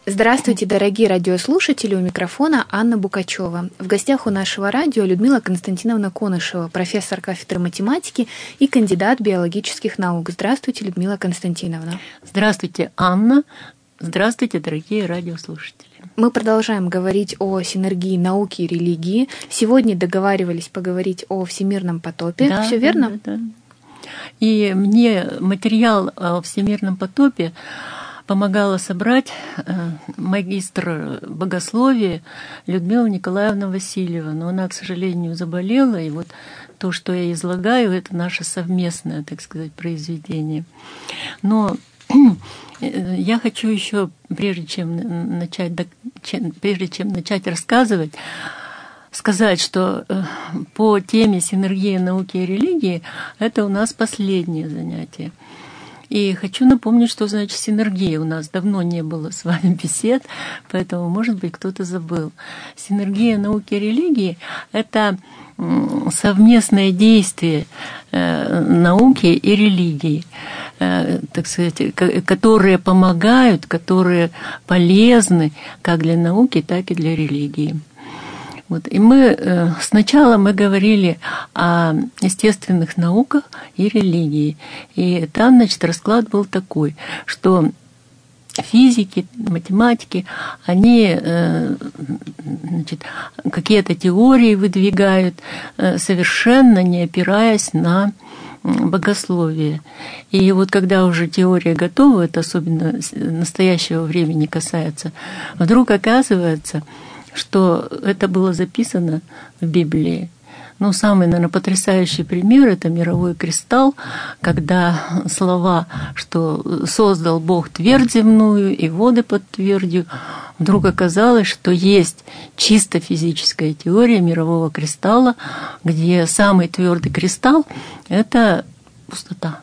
Здравствуйте, дорогие радиослушатели, у микрофона Анна Букачева. В гостях у нашего радио Людмила Константиновна Конышева, профессор кафедры математики и кандидат биологических наук. Здравствуйте, Людмила Константиновна. Здравствуйте, Анна. Здравствуйте, дорогие радиослушатели. Мы продолжаем говорить о синергии науки и религии. Сегодня договаривались поговорить о всемирном потопе. Да, Все верно? Да. И мне материал о всемирном потопе помогала собрать магистр богословия Людмила Николаевна Васильева. Но она, к сожалению, заболела, и вот то, что я излагаю, это наше совместное, так сказать, произведение. Но я хочу еще, прежде чем начать рассказывать, сказать, что по теме синергии науки и религии это у нас последнее занятие. И хочу напомнить, что значит синергия. У нас давно не было с вами бесед, поэтому, может быть, кто-то забыл. Синергия науки и религии – это совместное действие науки и религии, так сказать, которые помогают, которые полезны как для науки, так и для религии. Вот. И сначала мы говорили о естественных науках и религии. И там, значит, расклад был такой, что физики, математики, они, значит, какие-то теории выдвигают, совершенно не опираясь на богословие. И вот когда уже теория готова, это особенно настоящего времени касается, вдруг оказывается, что это было записано в Библии. Ну, самый, наверное, потрясающий пример – это мировой кристалл, когда слова, что создал Бог твердь земную и воды под твердью, вдруг оказалось, что есть чисто физическая теория мирового кристалла, где самый твердый кристалл – это пустота.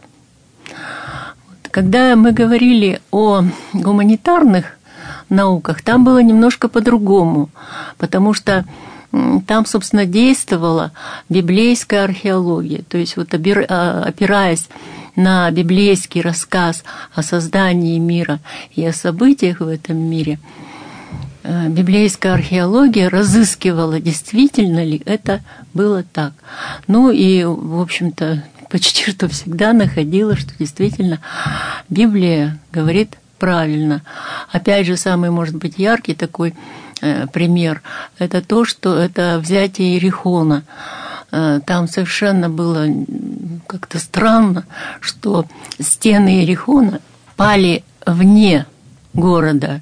Когда мы говорили о гуманитарных науках, там было немножко по-другому, потому что там, собственно, действовала библейская археология. То есть вот опираясь на библейский рассказ о создании мира и о событиях в этом мире, библейская археология разыскивала, действительно ли это было так. Ну и, в общем-то, почти что всегда находила, что действительно Библия говорит правильно. Опять же, самый, может быть, яркий такой пример – это то, что это взятие Иерихона. Там совершенно было как-то странно, что стены Иерихона пали вне города,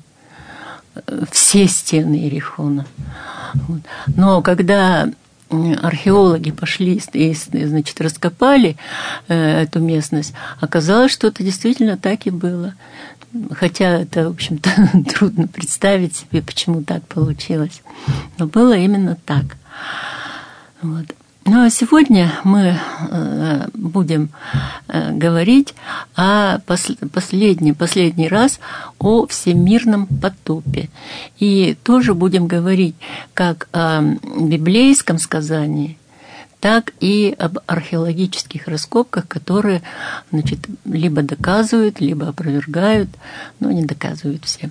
все стены Иерихона. Но когда археологи пошли и, значит, раскопали эту местность, оказалось, что это действительно так и было. Хотя это, в общем-то, трудно представить себе, почему так получилось. Но было именно так. Вот. Ну а сегодня мы будем говорить последний раз о всемирном потопе. И тоже будем говорить как о библейском сказании, так и об археологических раскопках, которые, значит, либо доказывают, либо опровергают, но не доказывают все.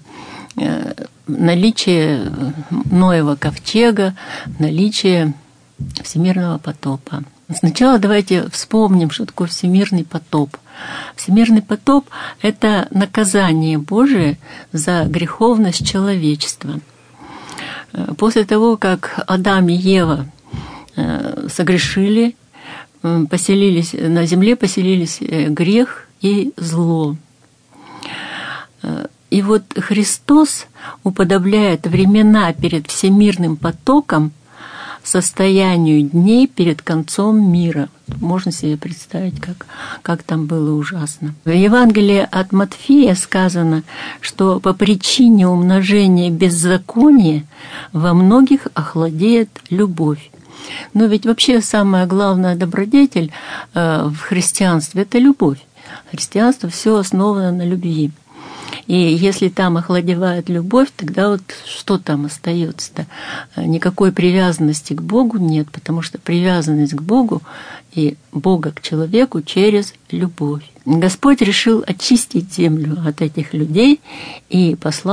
Наличие Ноева ковчега, наличие всемирного потопа. Сначала давайте вспомним, что такое всемирный потоп. Всемирный потоп – это наказание Божие за греховность человечества. После того, как Адам и Ева согрешили, поселились на земле, поселились грех и зло. И вот Христос уподобляет времена перед всемирным потопом состоянию дней перед концом мира. Можно себе представить, как там было ужасно. В Евангелии от Матфея сказано, что по причине умножения беззакония во многих охладеет любовь. Но ведь вообще самая главная добродетель в христианстве – это любовь. Христианство все основано на любви. И если там охладевает любовь, тогда вот что там остается-то? Никакой привязанности к Богу нет, потому что привязанность к Богу и Бога к человеку через любовь. Господь решил очистить землю от этих людей и послал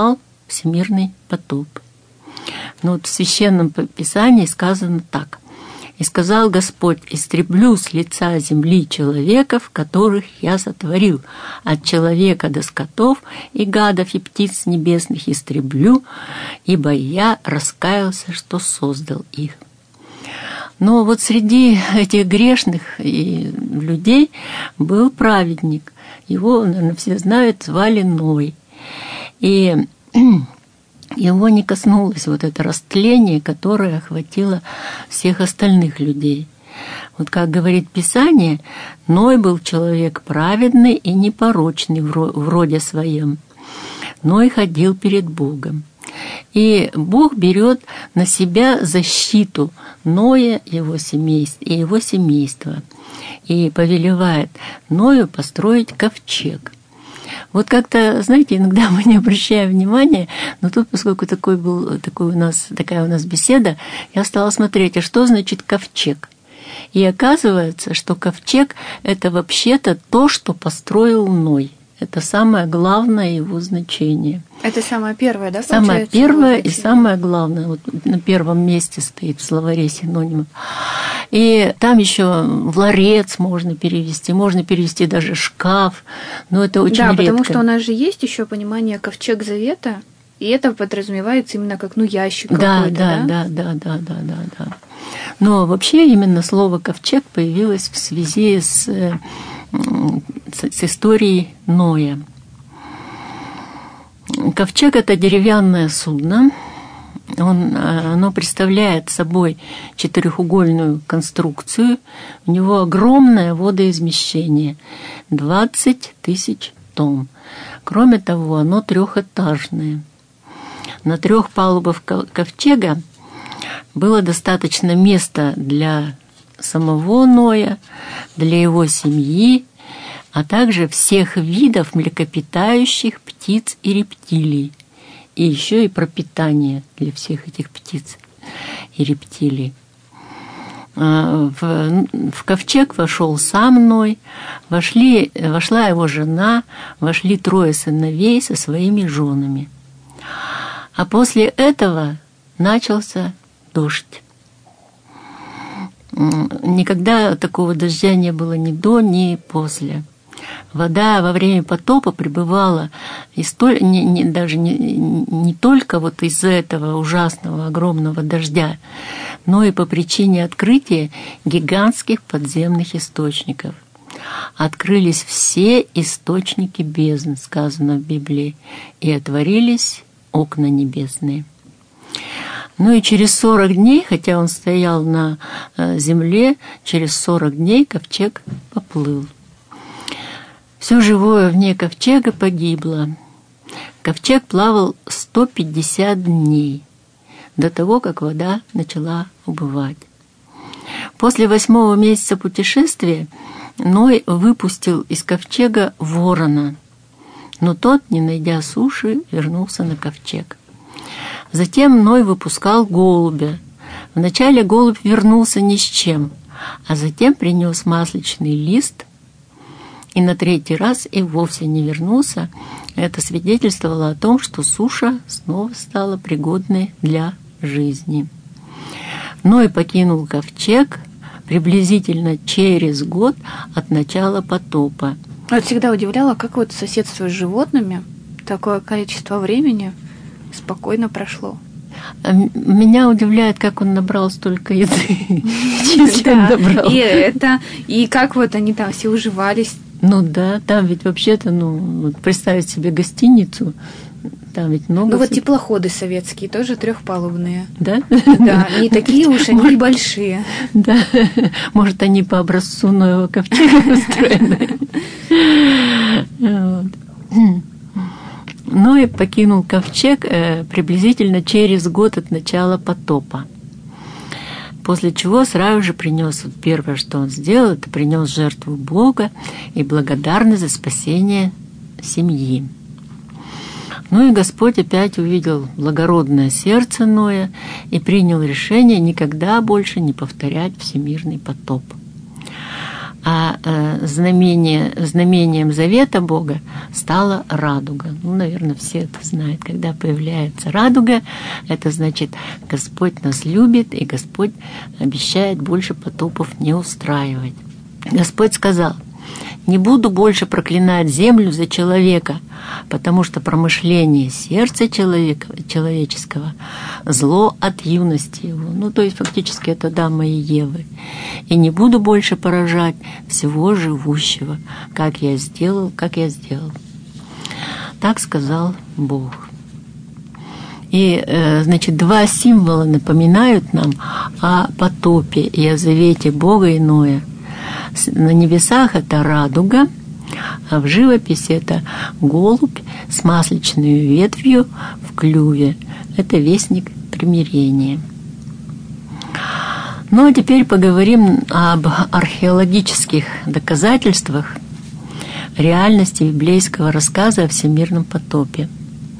всемирный потоп. Но вот в Священном Писании сказано так. «И сказал Господь: истреблю с лица земли человеков, которых я сотворил, от человека до скотов и гадов и птиц небесных истреблю, ибо я раскаялся, что создал их». Но вот среди этих грешных людей был праведник. Его, наверное, все знают, звали Ной. И его не коснулось вот это растление, которое охватило всех остальных людей. Вот как говорит Писание, Ной был человек праведный и непорочный в роде своем. Ной ходил перед Богом. И Бог берет на себя защиту Ноя и его семейства и повелевает Ною построить ковчег. Вот как-то, знаете, иногда мы не обращаем внимания, но тут, поскольку такая у нас беседа, я стала смотреть, а что значит ковчег? И оказывается, что ковчег – это вообще-то то, что построил Ной. Это самое главное его значение. Это самое первое, да? Самое первое и самое главное. Вот на первом месте стоит в словаре синонимов. И там еще ларец можно перевести даже шкаф. Но это очень редко. Да, потому что у нас же есть еще понимание ковчег завета, и это подразумевается именно как ящик какой-то, да. Но вообще именно слово ковчег появилось в связи с историей Ноя. Ковчег – это деревянное судно. Оно представляет собой четырехугольную конструкцию. У него огромное водоизмещение – 20 тысяч тонн. Кроме того, оно трехэтажное. На 3 палубах ковчега было достаточно места для самого Ноя, для его семьи, а также всех видов млекопитающих, птиц и рептилий. И еще и пропитание для всех этих птиц и рептилий. В ковчег вошел сам Ной, вошла его жена, вошли 3 сыновей со своими женами. А после этого начался дождь. Никогда такого дождя не было ни до, ни после. Вода во время потопа пребывала даже не только вот из-за этого ужасного огромного дождя, но и по причине открытия гигантских подземных источников. Открылись все источники бездны, сказано в Библии, и отворились окна небесные. Ну и через 40 дней, хотя он стоял на земле, через 40 дней ковчег поплыл. Все живое вне ковчега погибло. Ковчег плавал 150 дней до того, как вода начала убывать. После 8-го месяца путешествия Ной выпустил из ковчега ворона, но тот, не найдя суши, вернулся на ковчег. Затем Ной выпускал голубя. Вначале голубь вернулся ни с чем, а затем принес масличный лист, и на 3-й раз и вовсе не вернулся. Это свидетельствовало о том, что суша снова стала пригодной для жизни. Ной покинул ковчег приблизительно через год от начала потопа. Вот всегда удивляло, как вот соседство с животными такое количество времени спокойно прошло. Меня удивляет, как он набрал столько еды. И как вот они там все уживались. Ну да, там ведь вообще-то, представить себе гостиницу, там ведь много... Ну вот теплоходы советские, тоже 3-палубные. Да? Да, не такие уж они большие. Да, может, они по образцу Ноева ковчега устроены. Ной покинул ковчег приблизительно через год от начала потопа. После чего сразу же принес, первое, что он сделал, это принес жертву Бога и благодарность за спасение семьи. Ну и Господь опять увидел благородное сердце Ноя и принял решение никогда больше не повторять всемирный потоп. А знамением завета Бога стала радуга. Ну, наверное, все это знают. Когда появляется радуга, это значит, Господь нас любит, и Господь обещает больше потопов не устраивать. Господь сказал: «Не буду больше проклинать землю за человека, потому что промышление сердца человеческого – зло от юности его». Ну, то есть, фактически, это Адама и Евы. «И не буду больше поражать всего живущего, как я сделал. Так сказал Бог». И, значит, два символа напоминают нам о потопе и о завете Бога и Ноя. На небесах это радуга, а в живописи это голубь с масличной ветвью в клюве. Это вестник примирения. Ну а теперь поговорим об археологических доказательствах реальности библейского рассказа о всемирном потопе.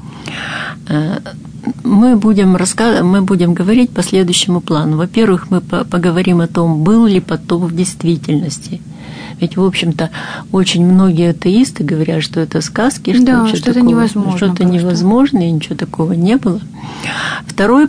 Мы будем говорить по следующему плану. Во-первых, мы поговорим о том, был ли потоп в действительности. Ведь, в общем-то, очень многие атеисты говорят, что это сказки, что-то невозможно. Что-то невозможно, и ничего такого не было. Второй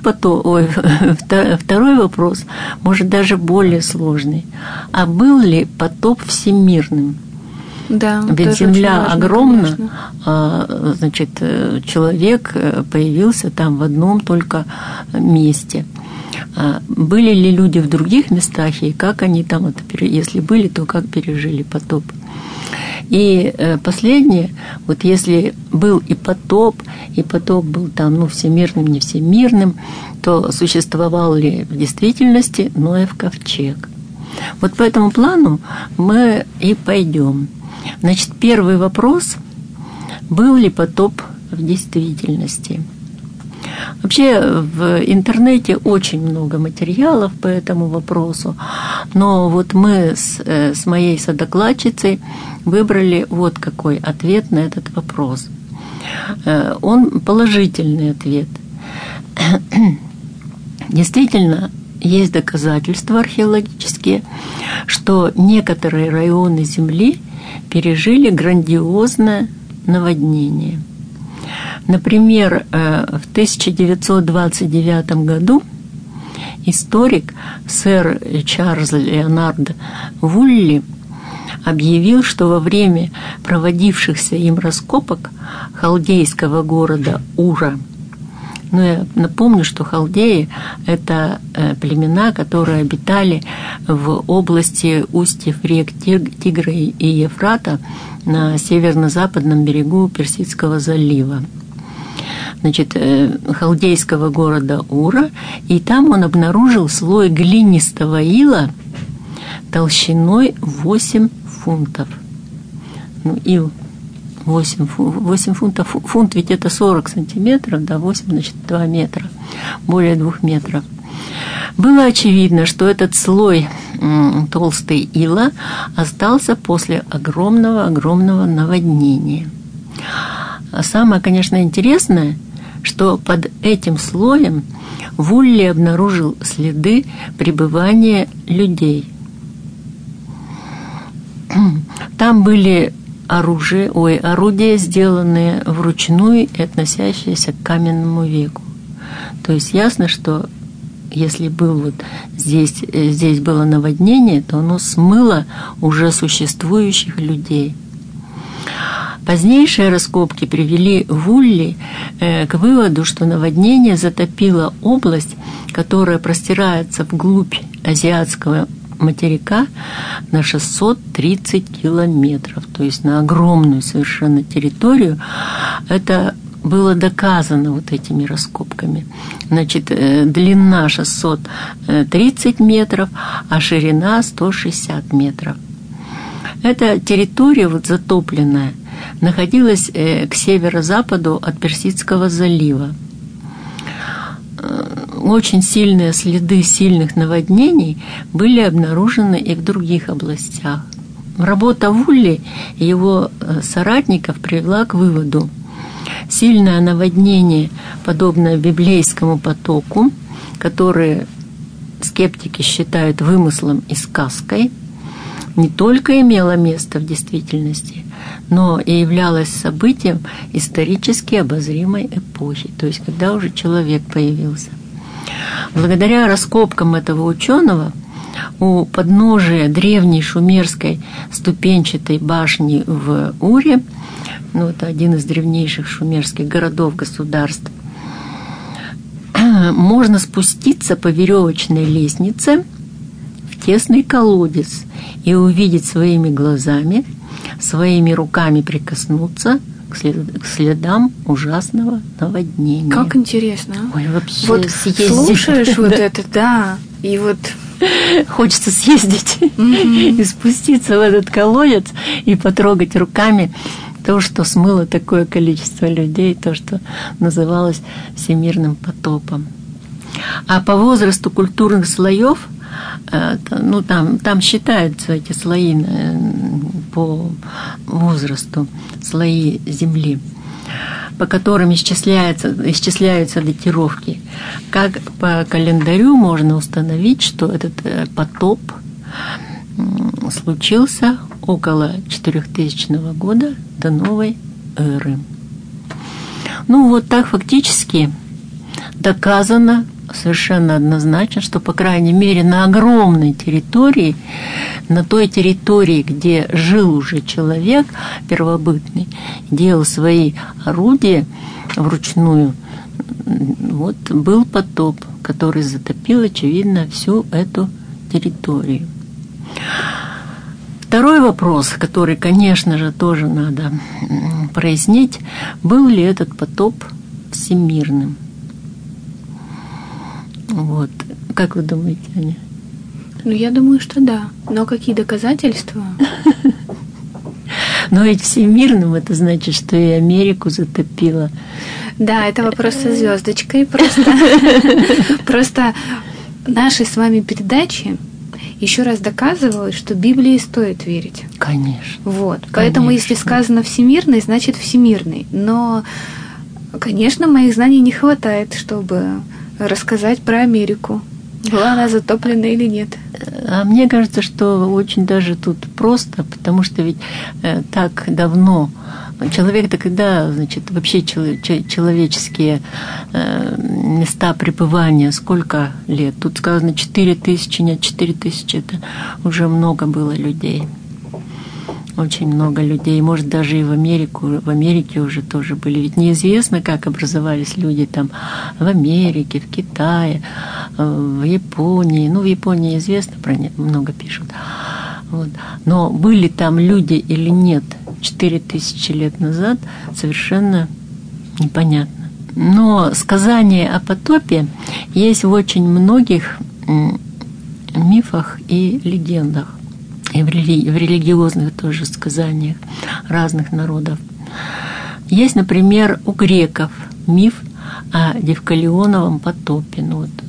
вопрос, может, даже более сложный. А был ли потоп всемирным? Да, ведь Земля огромна, значит, человек появился там в одном только месте. Были ли люди в других местах, и как они там, если были, то как пережили потоп? И последнее, вот если был и потоп был там, всемирным, не всемирным, то существовал ли в действительности Ноев ковчег? Вот по этому плану мы и пойдем. Значит, первый вопрос: был ли потоп в действительности? Вообще в интернете очень много материалов по этому вопросу, но вот мы с моей содокладчицей выбрали вот какой ответ на этот вопрос. Он положительный ответ. Действительно, есть доказательства археологические, что некоторые районы Земли пережили грандиозное наводнение. Например, в 1929 году историк сэр Чарльз Леонард Вулли объявил, что во время проводившихся им раскопок халдейского города Ура, я напомню, что халдеи – это племена, которые обитали в области устьев рек Тигра и Ефрата на северно-западном берегу Персидского залива. Значит, халдейского города Ура, и там он обнаружил слой глинистого ила толщиной 8 фунтов. Ил 8 фунтов. Фунт ведь это 40 сантиметров, 8, значит, 2 метра, более 2 метров. Было очевидно, что этот слой толстой ила остался после огромного наводнения. А самое, конечно, интересное, что под этим слоем Вулли обнаружил следы пребывания людей. Там были орудия, сделанные вручную и относящиеся к каменному веку. То есть ясно, что если здесь было наводнение, то оно смыло уже существующих людей. Позднейшие раскопки привели Вулли к выводу, что наводнение затопило область, которая простирается вглубь азиатского материка на 630 километров, то есть на огромную совершенно территорию. Это было доказано вот этими раскопками. Значит, длина 630 метров, а ширина 160 метров. Эта территория затопленная находилась к северо-западу от Персидского залива. Очень сильные следы сильных наводнений были обнаружены и в других областях. Работа Вулли и его соратников привела к выводу: сильное наводнение, подобное библейскому потоку, который скептики считают вымыслом и сказкой, не только имела место в действительности, но и являлась событием исторически обозримой эпохи, то есть когда уже человек появился. Благодаря раскопкам этого ученого у подножия древней шумерской ступенчатой башни в Уре, это один из древнейших шумерских городов-государств, можно спуститься по веревочной лестнице в тесный колодец и увидеть своими глазами, своими руками прикоснуться к следам ужасного наводнения. Как интересно. Ой, вообще вот съездить. Слушаешь вот это, да, и вот... Хочется съездить и спуститься в этот колодец и потрогать руками то, что смыло такое количество людей, то, что называлось всемирным потопом. А по возрасту культурных слоев, там считаются эти слои по возрасту, слои Земли, по которым исчисляются датировки. Как по календарю можно установить, что этот потоп случился около 4000 года до новой эры. Вот так фактически доказано совершенно однозначно, что, по крайней мере, на огромной территории, на той территории, где жил уже человек первобытный, делал свои орудия вручную, был потоп, который затопил, очевидно, всю эту территорию. Второй вопрос, который, конечно же, тоже надо прояснить, был ли этот потоп всемирным? Как вы думаете, Аня? Я думаю, что да. Но какие доказательства? Но ведь всемирным это значит, что и Америку затопило. Да, это вопрос со звездочкой. Просто нашей с вами передачи еще раз доказывалось, что Библии стоит верить. Конечно. Поэтому, если сказано всемирный, значит всемирный. Но, конечно, моих знаний не хватает, чтобы рассказать про Америку. Была она затоплена или нет? А мне кажется, что очень даже тут просто, потому что ведь так давно человек-то когда, вообще человеческие места пребывания, сколько лет? Тут сказано 4000, нет, 4000, это уже много было людей. Очень много людей, может, даже и в Америке уже тоже были. Ведь неизвестно, как образовались люди там в Америке, в Китае, в Японии. В Японии известно про них, много пишут. Но были там люди или нет 4000 лет назад, совершенно непонятно. Но сказание о потопе есть в очень многих мифах и легендах. И в религиозных тоже сказаниях разных народов. Есть, например, у греков миф о Девкалионовом потопе.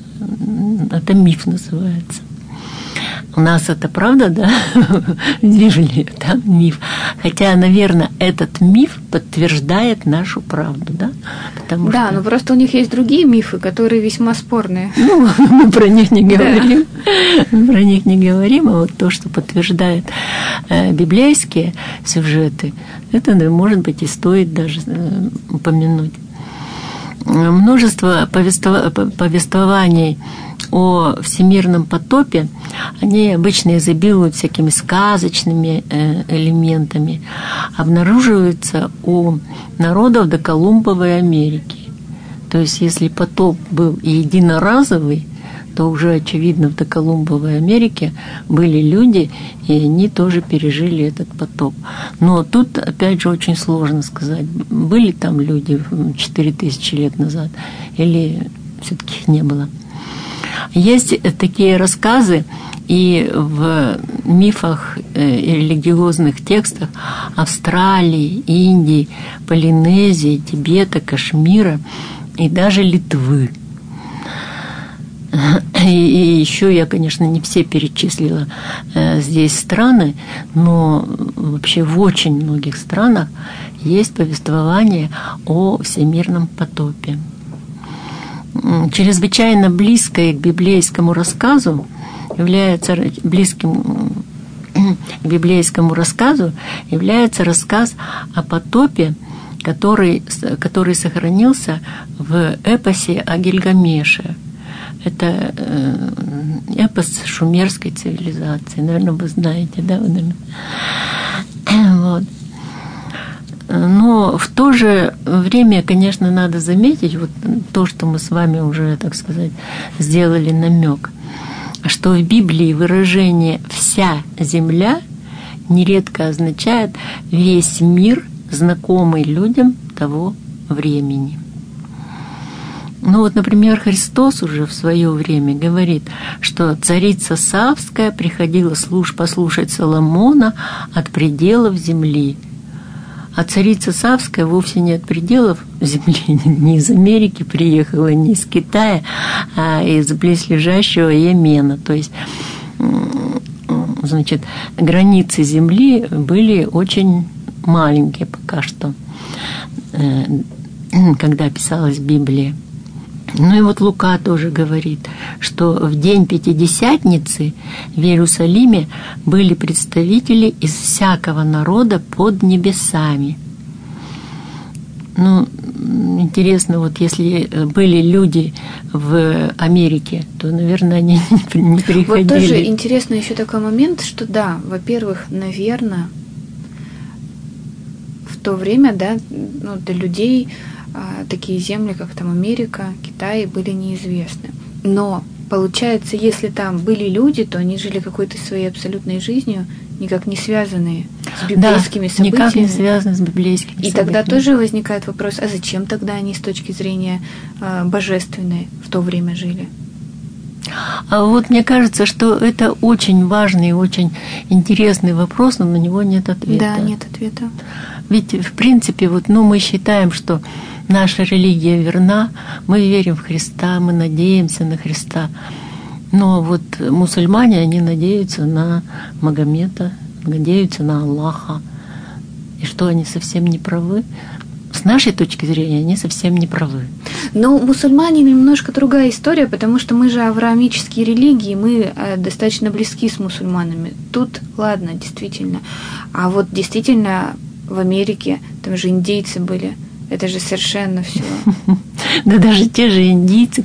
Это миф называется. У нас это правда, да? Вижу ли там миф? Хотя, наверное, этот миф подтверждает нашу правду, да? Да, но просто у них есть другие мифы, которые весьма спорные. Мы про них не говорим. Мы про них не говорим, а то, что подтверждает библейские сюжеты, это, может быть, и стоит даже упомянуть. Множество повествований о всемирном потопе, они обычно изобилуют всякими сказочными элементами, обнаруживаются у народов доколумбовой Америки. То есть, если потоп был единоразовый, то уже, очевидно, в доколумбовой Америке были люди, и они тоже пережили этот потоп. Но тут, опять же, очень сложно сказать, были там люди 4000 лет назад, или все-таки их не было. Есть такие рассказы и в мифах и религиозных текстах Австралии, Индии, Полинезии, Тибета, Кашмира и даже Литвы. И еще я, конечно, не все перечислила здесь страны, но вообще в очень многих странах есть повествование о всемирном потопе. Чрезвычайно близкое к библейскому рассказу является близким к библейскому рассказу является рассказ о потопе, который сохранился в эпосе о Гильгамеше. Это эпос шумерской цивилизации. Наверное, вы знаете, да? Вот. Но в то же время, конечно, надо заметить вот то, что мы с вами уже, так сказать, сделали намек, что в Библии выражение «вся земля» нередко означает весь мир, знакомый людям того времени. Ну вот, например, Христос уже в свое время говорит, что царица Савская приходила послушать Соломона от пределов земли. А царица Савская вовсе не от пределов земли, не из Америки приехала, не из Китая, а из близлежащего Йемена. То есть, значит, границы земли были очень маленькие пока что, когда писалась Библия. Ну и вот Лука тоже говорит, что в день Пятидесятницы в Иерусалиме были представители из всякого народа под небесами. Ну, интересно, вот если были люди в Америке, то, наверное, они не приходили. Вот тоже интересно еще такой момент, что да, во-первых, наверное, в то время, да, ну, для людей такие земли, как там Америка, Китай, были неизвестны. Но, получается, если там были люди, то они жили какой-то своей абсолютной жизнью, никак не связанные с библейскими событиями. Никак не связаны с библейскими событиями. И тогда тоже возникает вопрос, а зачем тогда они с точки зрения божественной в то время жили? А вот мне кажется, что это очень важный и очень интересный вопрос, но на него нет ответа. Да, нет ответа. Ведь, в принципе, вот, мы считаем, что наша религия верна, мы верим в Христа, мы надеемся на Христа. Но вот мусульмане, они надеются на Магомета, надеются на Аллаха. И что, они совсем не правы? С нашей точки зрения, они совсем не правы. Но мусульмане немножко другая история, потому что мы же авраамические религии, мы достаточно близки с мусульманами. Тут, ладно, действительно. А вот действительно в Америке, там же индейцы были. Это же совершенно все. Да даже те же индийцы,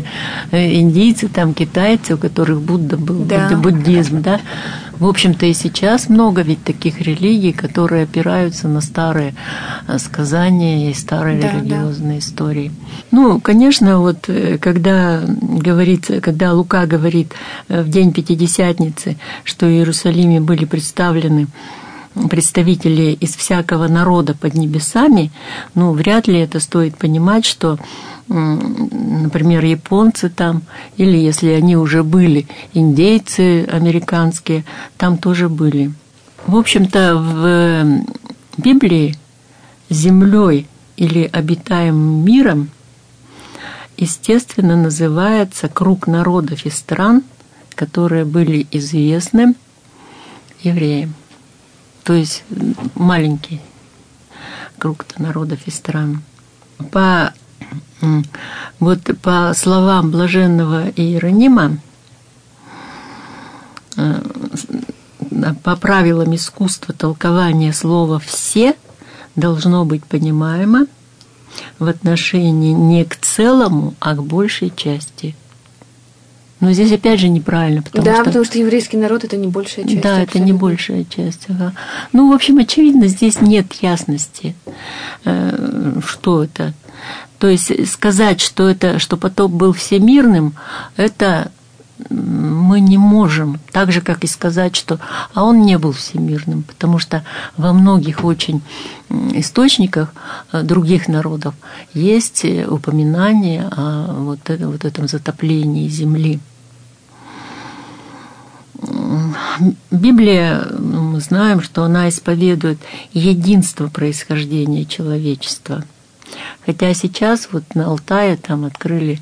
там китайцы, у которых Будда был, буддизм, да. В общем-то и сейчас много ведь таких религий, которые опираются на старые сказания и старые религиозные истории. Ну, конечно, вот когда Лука говорит в день Пятидесятницы, что в Иерусалиме были представлены представители из всякого народа под небесами, вряд ли это стоит понимать, что, например, японцы там, или если они уже были, индейцы американские, там тоже были. В общем-то, в Библии землей или обитаемым миром, естественно, называется круг народов и стран, которые были известны евреям. То есть маленький круг народов и стран. По словам блаженного Иеронима, по правилам искусства толкования слова «все» должно быть понимаемо в отношении не к целому, а к большей части. Но здесь опять же неправильно, потому что еврейский народ – это не большая часть. Да, это не большая часть. Ага. В общем, очевидно, здесь нет ясности, что это. То есть сказать, что потоп был всемирным, это мы не можем. Так же, как и сказать, что он не был всемирным, потому что во многих очень источниках других народов есть упоминание о вот этом затоплении земли. Библия, мы знаем, что она исповедует единство происхождения человечества. Хотя сейчас вот на Алтае там открыли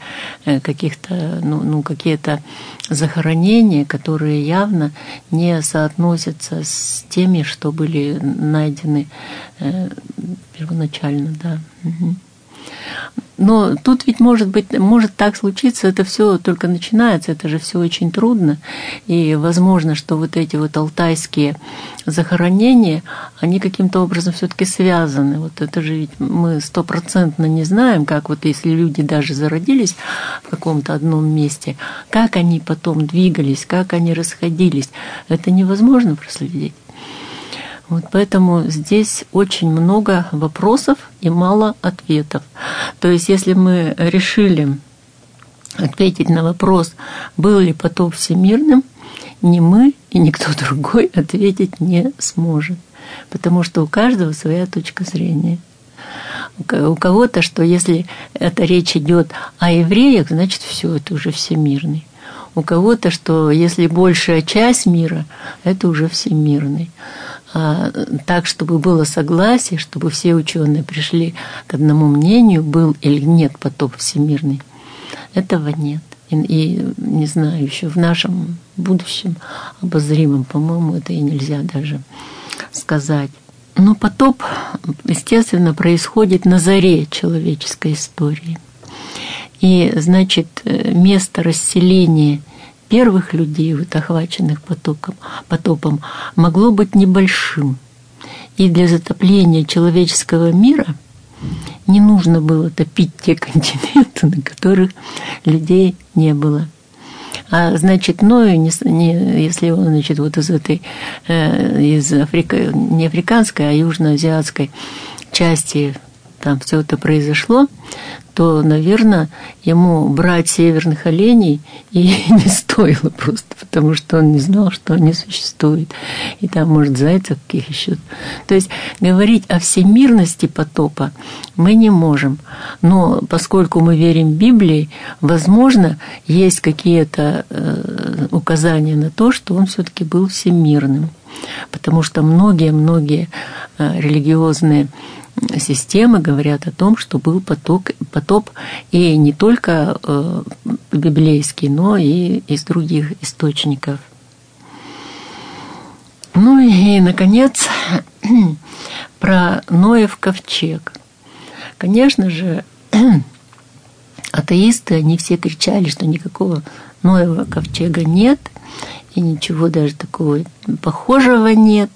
какие-то захоронения, которые явно не соотносятся с теми, что были найдены первоначально, да. Но тут ведь может так случиться, это все только начинается, это же все очень трудно. И возможно, что вот эти вот алтайские захоронения, они каким-то образом все-таки связаны. Вот это же ведь мы 100% не знаем, как вот если люди даже зародились в каком-то одном месте, как они потом двигались, как они расходились. Это невозможно проследить. Вот поэтому здесь очень много вопросов и мало ответов. То есть, если мы решили ответить на вопрос, был ли потоп всемирным, ни мы и никто другой ответить не сможет. Потому что у каждого своя точка зрения. У кого-то, что если эта речь идет о евреях, значит, все, это уже всемирный. У кого-то, что если большая часть мира, это уже всемирный. Так, чтобы было согласие, чтобы все ученые пришли к одному мнению, был или нет потоп всемирный, этого нет. И не знаю, еще в нашем будущем обозримом, по-моему, это и нельзя даже сказать. Но потоп, естественно, происходит на заре человеческой истории. И, значит, место расселения первых людей, вот, охваченных потопом, могло быть небольшим. И для затопления человеческого мира не нужно было топить те континенты, на которых людей не было. А значит, Ною, если он, значит, вот из этой, не африканской, а южноазиатской части там все это произошло, то, наверное, ему брать северных оленей и не стоило просто, потому что он не знал, что они существуют. И там, может, зайцев каких еще. То есть говорить о всемирности потопа мы не можем. Но поскольку мы верим Библии, возможно, есть какие-то указания на то, что он все-таки был всемирным. Потому что многие религиозные системы говорят о том, что был потоп и не только библейский, но и из других источников. Ну и, наконец, про Ноев ковчег. Конечно же, атеисты, они все кричали, что никакого Ноева ковчега нет, и ничего даже такого похожего нет.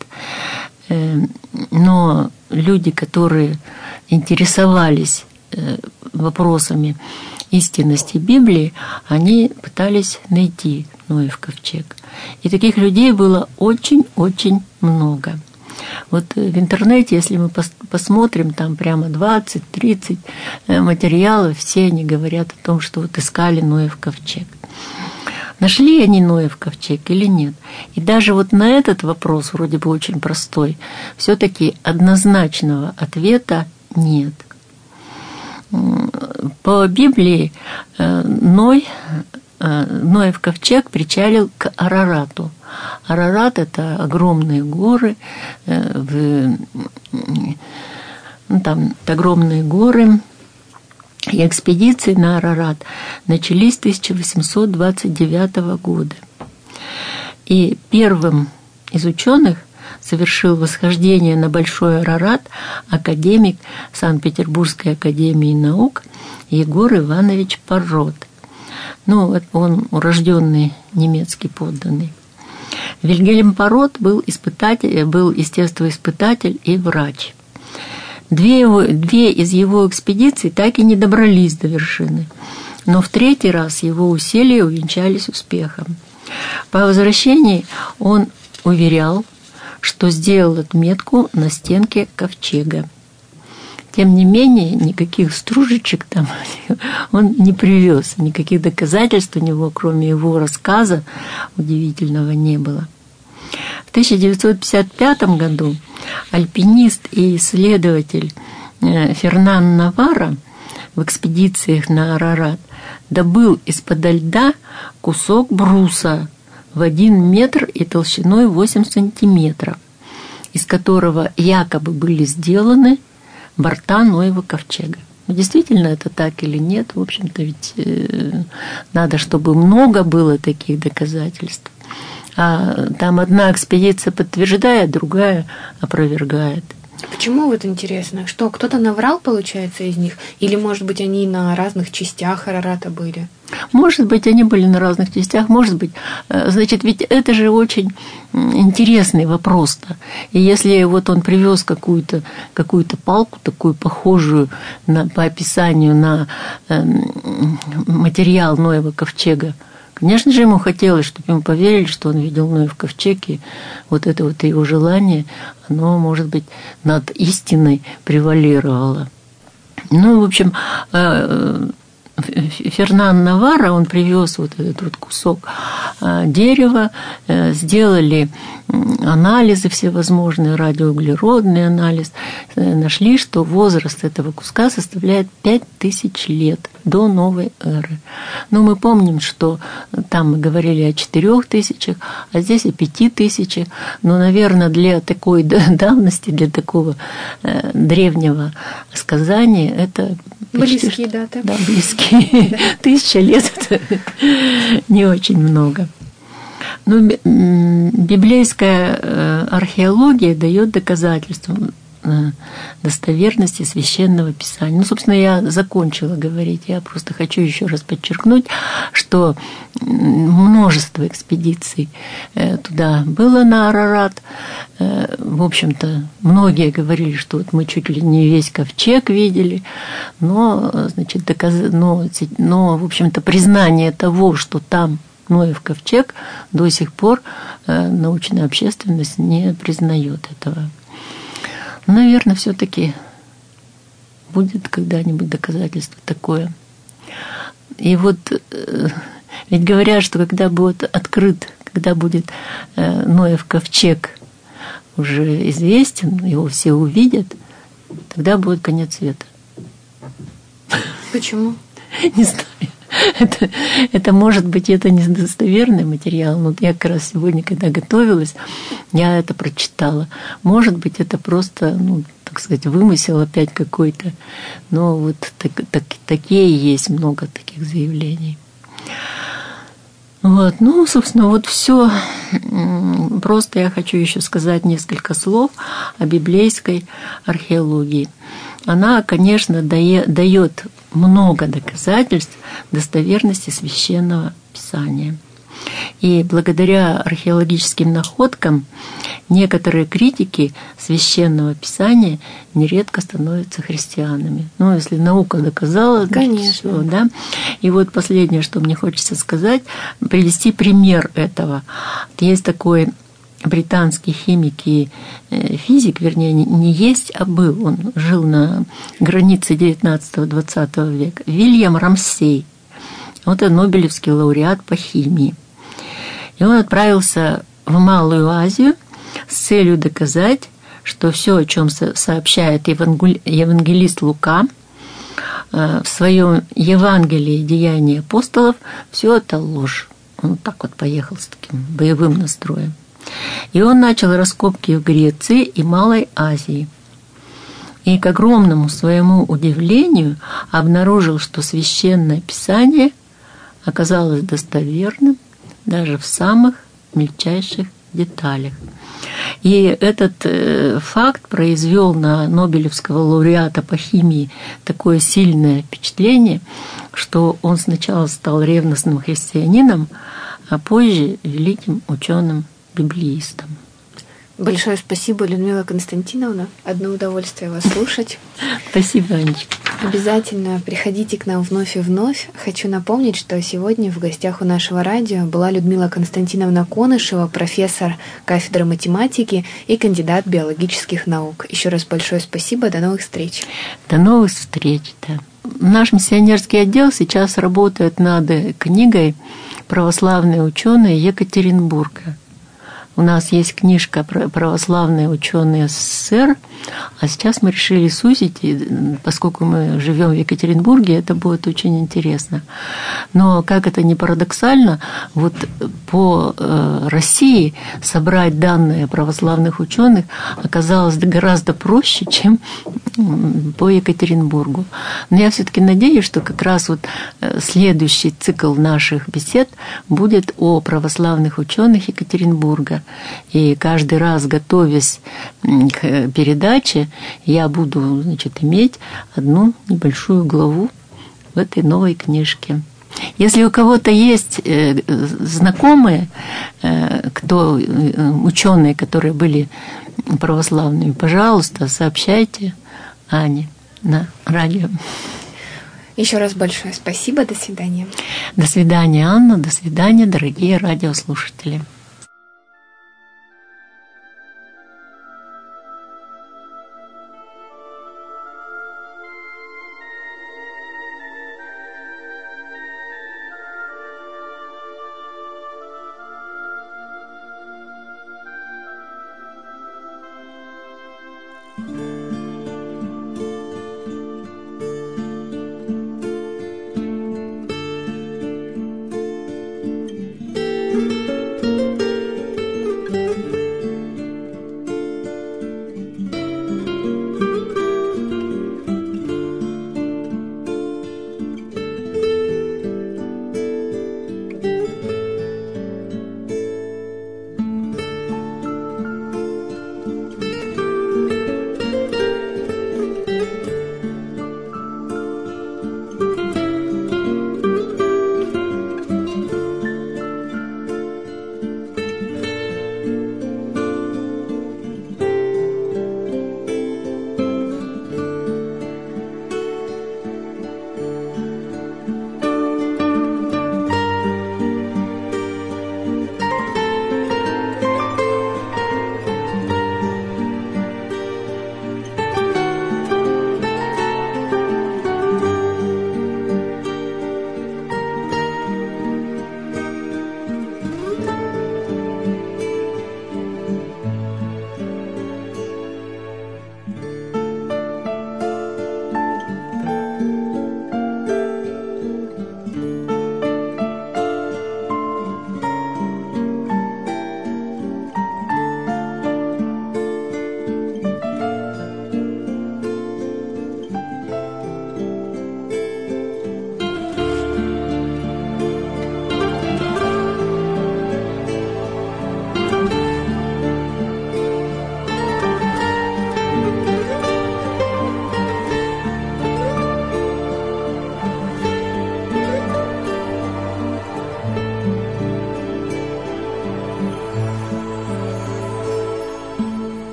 Но люди, которые интересовались вопросами истинности Библии, они пытались найти Ноев ковчег. И таких людей было очень-очень много. Вот в интернете, если мы посмотрим, там прямо 20-30 материалов, все они говорят о том, что вот искали Ноев ковчег. Нашли они Ноев ковчег или нет? И даже вот на этот вопрос, вроде бы очень простой, все-таки однозначного ответа нет. По Библии Ноев ковчег причалил к Арарату. Арарат – это огромные горы, там огромные горы. И экспедиции на Арарат начались 1829 года. И первым из ученых совершил восхождение на Большой Арарат академик Санкт-Петербургской академии наук Егор Иванович Паррот. Ну, он урожденный немецкий подданный. Вильгельм Паррот был естествоиспытатель и врач. Две из его экспедиций так и не добрались до вершины, но в третий раз его усилия увенчались успехом. По возвращении он уверял, что сделал отметку на стенке ковчега. Тем не менее, никаких стружечек там он не привез, никаких доказательств у него, кроме его рассказа, удивительного не было. В 1955 году альпинист и исследователь Фернан Навара в экспедициях на Арарат добыл из-под льда кусок бруса в 1 метр и толщиной 8 сантиметров, из которого якобы были сделаны борта Ноева ковчега. Но действительно это так или нет? В общем-то, ведь надо, чтобы много было таких доказательств. А там одна экспедиция подтверждает, другая опровергает. Почему вот интересно? Что, кто-то наврал, получается, из них? Или, может быть, они на разных частях Арарата были? Может быть, они были на разных частях, может быть. Значит, ведь это же очень интересный вопрос-то. И если вот он привез какую-то палку, такую похожую по описанию на материал Ноева ковчега, конечно же, ему хотелось, чтобы ему поверили, что он видел Ноев ковчег, и вот это вот его желание, оно, может быть, над истиной превалировало. Ну, в общем, Фернан Наварро, он привез вот этот вот кусок дерева, сделали анализы всевозможные, радиоуглеродный анализ, нашли, что возраст этого куска составляет 5000 лет до новой эры. Но мы помним, что там мы говорили о 4000, а здесь о 5000. Но, наверное, для такой давности, для такого древнего сказания это близкие даты. Да, близкие. 1000 лет – это не очень много. Но библейская археология дает доказательства достоверности священного писания. Ну, собственно, я закончила говорить. Я просто хочу еще раз подчеркнуть, что множество экспедиций туда было на Арарат. В общем-то, многие говорили, что вот мы чуть ли не весь ковчег видели, но, значит, но в общем-то, признание того, что там Ноев ковчег, до сих пор научная общественность не признает этого. Наверное, все-таки будет когда-нибудь доказательство такое. И вот ведь говорят, что когда будет открыт, когда будет Ноев ковчег уже известен, его все увидят, тогда будет конец света. Почему? Не знаю. Это может быть, это недостоверный материал. Но я как раз сегодня, когда готовилась, я это прочитала. Может быть, это просто, так сказать, вымысел опять какой-то. Но вот такие есть, много таких заявлений. Вот, собственно, вот все. Просто я хочу еще сказать несколько слов о библейской археологии. Она, конечно, дает много доказательств достоверности священного писания. И благодаря археологическим находкам некоторые критики священного писания нередко становятся христианами. Если наука доказала, конечно. Всё, да. И вот последнее, что мне хочется сказать, привести пример этого. Есть такой британский химик и физик, вернее, не есть, а был. Он жил на границе 19-20 века. Вильям Рамсей. Вот это Нобелевский лауреат по химии. И он отправился в Малую Азию с целью доказать, что все, о чем сообщает евангелист Лука в своем Евангелии «Деяния апостолов», все это ложь. Он вот так вот поехал с таким боевым настроем. И он начал раскопки в Греции и Малой Азии. И к огромному своему удивлению обнаружил, что священное писание оказалось достоверным даже в самых мельчайших деталях. И этот факт произвел на Нобелевского лауреата по химии такое сильное впечатление, что он сначала стал ревностным христианином, а позже великим ученым-библеистом. Большое спасибо, Людмила Константиновна. Одно удовольствие вас слушать. Спасибо, Анечка. Обязательно приходите к нам вновь и вновь. Хочу напомнить, что сегодня в гостях у нашего радио была Людмила Константиновна Конышева, профессор кафедры математики и кандидат биологических наук. Еще раз большое спасибо. До новых встреч. До новых встреч, да. Наш миссионерский отдел сейчас работает над книгой «Православные ученые Екатеринбурга». У нас есть книжка «Православные ученые СССР», а сейчас мы решили сузить, и поскольку мы живем в Екатеринбурге, это будет очень интересно. Но, как это ни парадоксально, вот по России собрать данные православных ученых оказалось гораздо проще, чем по Екатеринбургу. Но я все-таки надеюсь, что как раз вот следующий цикл наших бесед будет о православных ученых Екатеринбурга. И каждый раз, готовясь к передаче, я буду, значит, иметь одну небольшую главу в этой новой книжке. Если у кого-то есть знакомые, кто ученые, которые были православными, пожалуйста, сообщайте Ане на радио. Еще раз большое спасибо. До свидания. До свидания, Анна. До свидания, дорогие радиослушатели.